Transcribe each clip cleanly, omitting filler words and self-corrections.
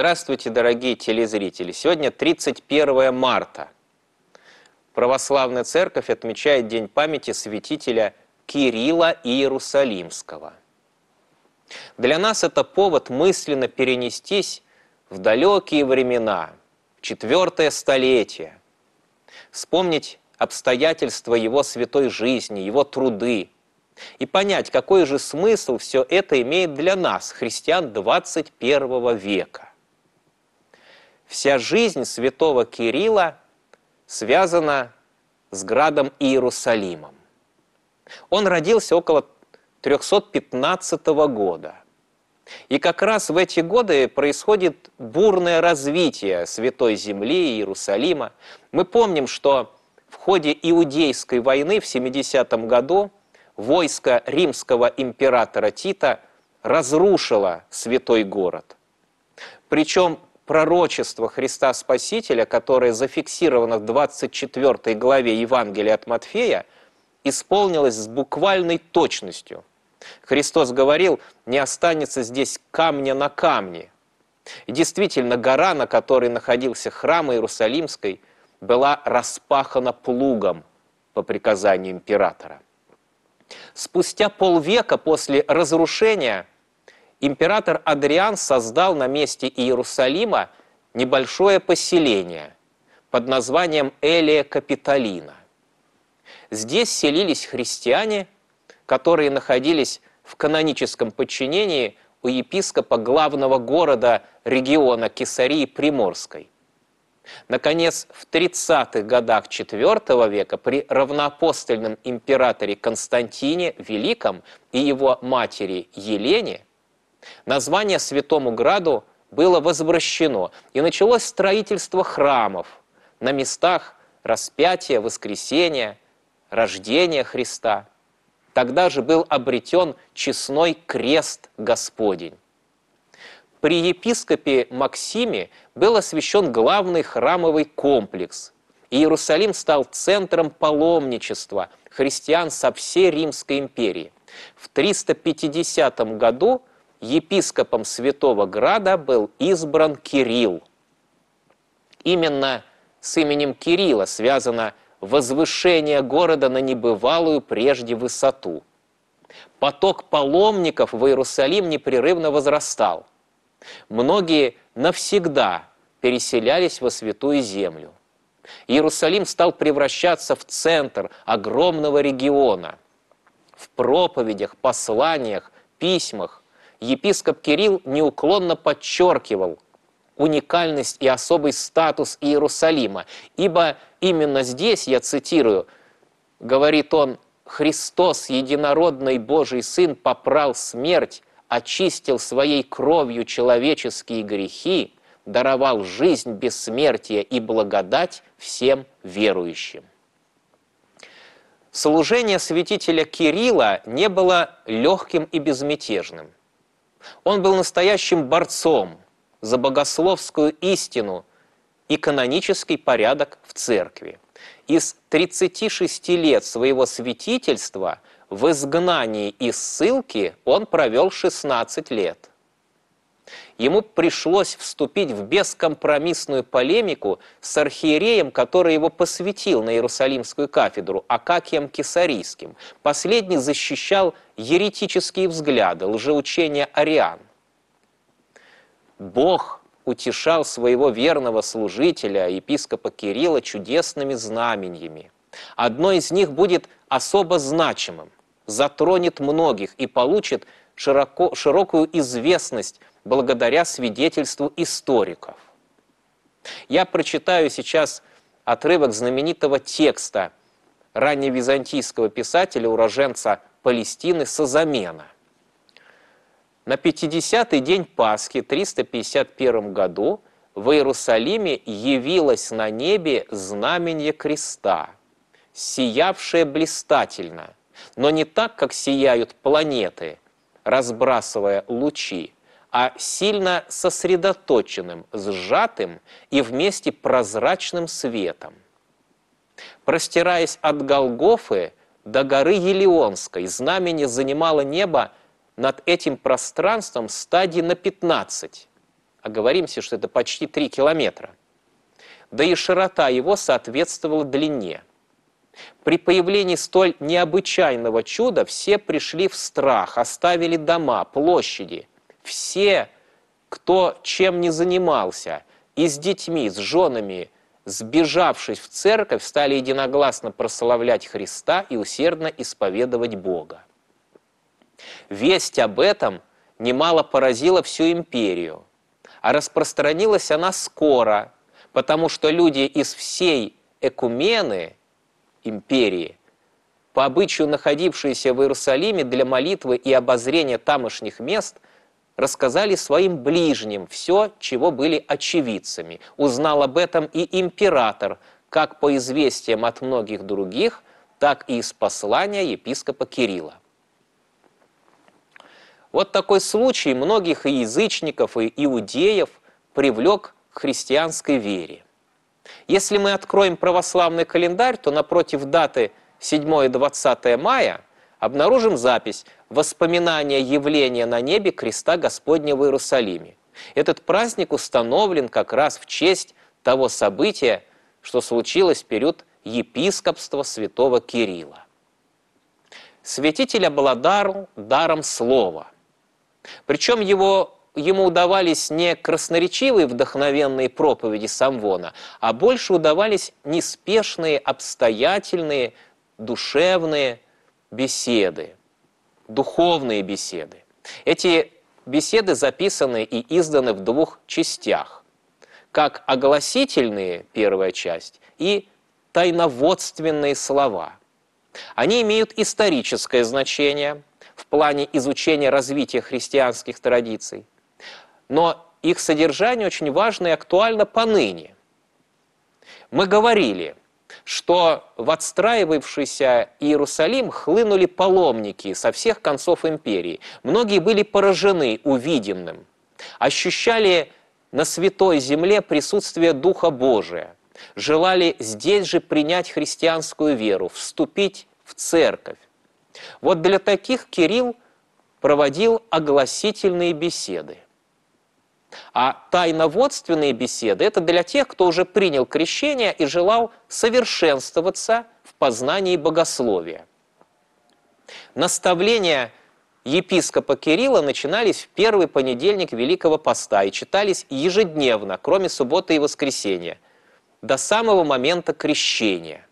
Здравствуйте, дорогие телезрители! Сегодня 31 марта. Православная Церковь отмечает День памяти святителя Кирилла Иерусалимского. Для нас это повод мысленно перенестись в далекие времена, в 4-е столетие, вспомнить обстоятельства его святой жизни, его труды, и понять, какой же смысл все это имеет для нас, христиан 21 века. Вся жизнь святого Кирилла связана с градом Иерусалимом. Он родился около 315 года. И как раз в эти годы происходит бурное развитие Святой Земли, Иерусалима. Мы помним, что в ходе Иудейской войны в 70 году войско римского императора Тита разрушило святой город. Причем пророчество Христа Спасителя, которое зафиксировано в 24 главе Евангелия от Матфея, исполнилось с буквальной точностью. Христос говорил: не останется здесь камня на камне. И действительно, гора, на которой находился храм Иерусалимский, была распахана плугом по приказанию императора. Спустя полвека после разрушения император Адриан создал на месте Иерусалима небольшое поселение под названием Элия Капитолина. Здесь селились христиане, которые находились в каноническом подчинении у епископа главного города региона Кесарии Приморской. Наконец, в 30-х годах IV века при равноапостольном императоре Константине Великом и его матери Елене название Святому Граду было возвращено, и началось строительство храмов на местах распятия, воскресения, рождения Христа. Тогда же был обретен честной крест Господень. При епископе Максиме был освящен главный храмовый комплекс. Иерусалим стал центром паломничества христиан со всей Римской империи. В 350 году епископом Святого Града был избран Кирилл. Именно с именем Кирилла связано возвышение города на небывалую прежде высоту. Поток паломников в Иерусалим непрерывно возрастал. Многие навсегда переселялись во Святую Землю. Иерусалим стал превращаться в центр огромного региона. В проповедях, посланиях, письмах епископ Кирилл неуклонно подчеркивал уникальность и особый статус Иерусалима, ибо именно здесь, я цитирую, говорит он: «Христос, единородный Божий Сын, попрал смерть, очистил своей кровью человеческие грехи, даровал жизнь, бессмертие и благодать всем верующим». Служение святителя Кирилла не было легким и безмятежным. Он был настоящим борцом за богословскую истину и канонический порядок в церкви. Из 36 лет своего святительства в изгнании и ссылке он провел 16 лет. Ему пришлось вступить в бескомпромиссную полемику с архиереем, который его посвятил на Иерусалимскую кафедру, Акакием Кесарийским. Последний защищал еретические взгляды, лжеучения ариан. Бог утешал своего верного служителя, епископа Кирилла, чудесными знамениями. Одно из них будет особо значимым, затронет многих и получит широкую известность благодаря свидетельству историков. Я прочитаю сейчас отрывок знаменитого текста ранневизантийского писателя, уроженца Палестины Созамена. На 50-й день Пасхи, 351 году, в Иерусалиме явилось на небе знамение креста, сиявшее блистательно, но не так, как сияют планеты, разбрасывая лучи, а сильно сосредоточенным, сжатым и вместе прозрачным светом. Простираясь от Голгофы до горы Елеонской, знамение занимало небо над этим пространством стадий на 15, оговоримся, что это почти 3 километра. Да и широта его соответствовала длине. При появлении столь необычайного чуда все пришли в страх, оставили дома, площади. Все, кто чем не занимался, и с детьми, с женами, сбежавшись в церковь, стали единогласно прославлять Христа и усердно исповедовать Бога. Весть об этом немало поразила всю империю, а распространилась она скоро, потому что люди из всей экумены империи, по обычаю находившиеся в Иерусалиме для молитвы и обозрения тамошних мест, рассказали своим ближним все, чего были очевидцами. Узнал об этом и император, как по известиям от многих других, так и из послания епископа Кирилла. Вот такой случай многих и язычников, и иудеев привлек к христианской вере. Если мы откроем православный календарь, то напротив даты 7 и 20 мая обнаружим запись «Воспоминания явления на небе креста Господня в Иерусалиме». Этот праздник установлен как раз в честь того события, что случилось в период епископства святого Кирилла. Святитель обладал даром слова. Причем ему удавались не красноречивые вдохновенные проповеди Самвона, а больше удавались неспешные, обстоятельные, душевные беседы, духовные беседы. Эти беседы записаны и изданы в 2 частях, как огласительные, первая часть, и тайноводственные слова. Они имеют историческое значение в плане изучения развития христианских традиций, но их содержание очень важно и актуально поныне. Мы говорили, что в отстраивавшийся Иерусалим хлынули паломники со всех концов империи. Многие были поражены увиденным, ощущали на святой земле присутствие Духа Божия, желали здесь же принять христианскую веру, вступить в церковь. Вот для таких Кирилл проводил огласительные беседы. А тайноводственные беседы – это для тех, кто уже принял крещение и желал совершенствоваться в познании богословия. Наставления епископа Кирилла начинались в первый понедельник Великого Поста и читались ежедневно, кроме субботы и воскресенья, до самого момента крещения.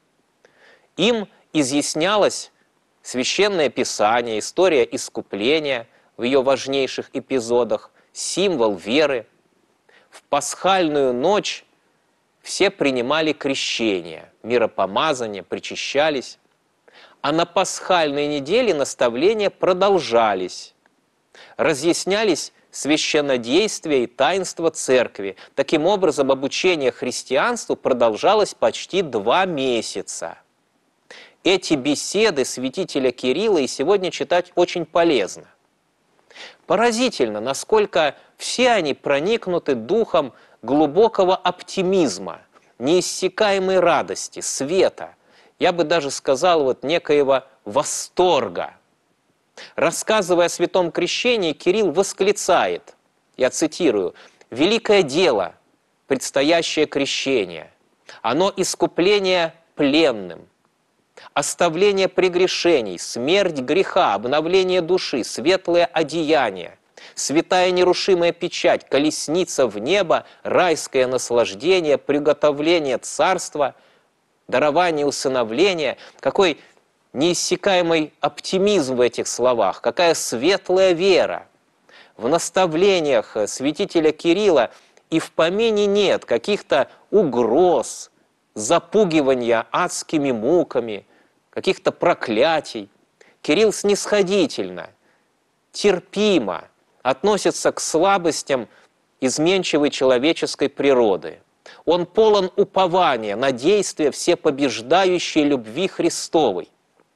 Им изъяснялось Священное Писание, история искупления в ее важнейших эпизодах, символ веры. В пасхальную ночь все принимали крещение, миропомазание, причащались. А на пасхальной неделе наставления продолжались. Разъяснялись священнодействие и таинство церкви. Таким образом, обучение христианству продолжалось почти 2 месяца. Эти беседы святителя Кирилла и сегодня читать очень полезно. Поразительно, насколько все они проникнуты духом глубокого оптимизма, неиссякаемой радости, света, я бы даже сказал, вот некоего восторга. Рассказывая о святом крещении, Кирилл восклицает, я цитирую, «Великое дело, предстоящее крещение, оно искупление пленным, оставление прегрешений, смерть греха, обновление души, светлое одеяние, святая нерушимая печать, колесница в небо, райское наслаждение, приготовление царства, дарование усыновления». Какой неиссякаемый оптимизм в этих словах, какая светлая вера. В наставлениях святителя Кирилла и в помине нет каких-то угроз, запугивания адскими муками, каких-то проклятий. Кирилл снисходительно, терпимо относится к слабостям изменчивой человеческой природы. Он полон упования на действие всепобеждающей любви Христовой.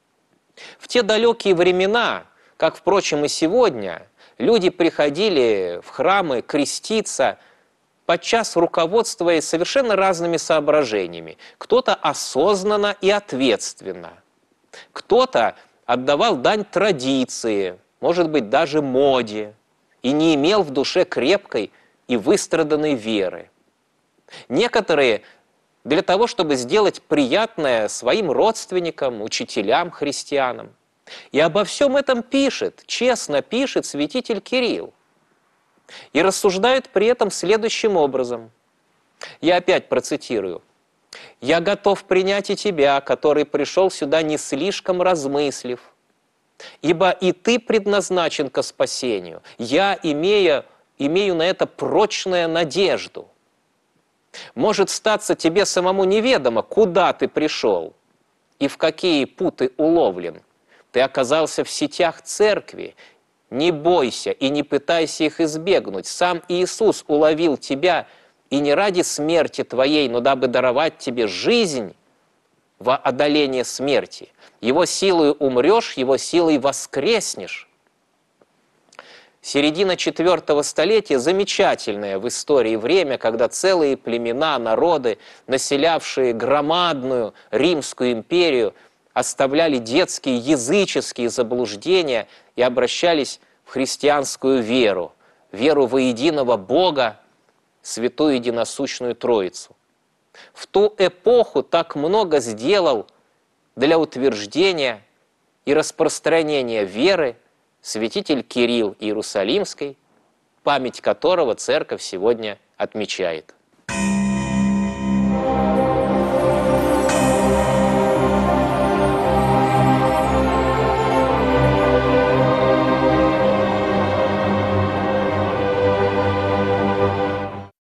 В те далекие времена, как, впрочем, и сегодня, люди приходили в храмы креститься, подчас руководствуясь совершенно разными соображениями. Кто-то осознанно и ответственно, кто-то отдавал дань традиции, может быть, даже моде, и не имел в душе крепкой и выстраданной веры. Некоторые для того, чтобы сделать приятное своим родственникам, учителям, христианам. И обо всем этом пишет, честно пишет святитель Кирилл. И рассуждает при этом следующим образом. Я опять процитирую. «Я готов принять и тебя, который пришел сюда не слишком размыслив, ибо и ты предназначен ко спасению. Я имею на это прочную надежду. Может статься тебе самому неведомо, куда ты пришел и в какие путы уловлен. Ты оказался в сетях церкви. Не бойся и не пытайся их избегнуть. Сам Иисус уловил тебя, и не ради смерти твоей, но дабы даровать тебе жизнь во одоление смерти. Его силой умрешь, его силой воскреснешь». Середина IV столетия – замечательное в истории время, когда целые племена, народы, населявшие громадную Римскую империю, оставляли детские языческие заблуждения и обращались в христианскую веру, веру во единого Бога, Святую Единосущную Троицу. В ту эпоху так много сделал для утверждения и распространения веры святитель Кирилл Иерусалимский, память которого церковь сегодня отмечает.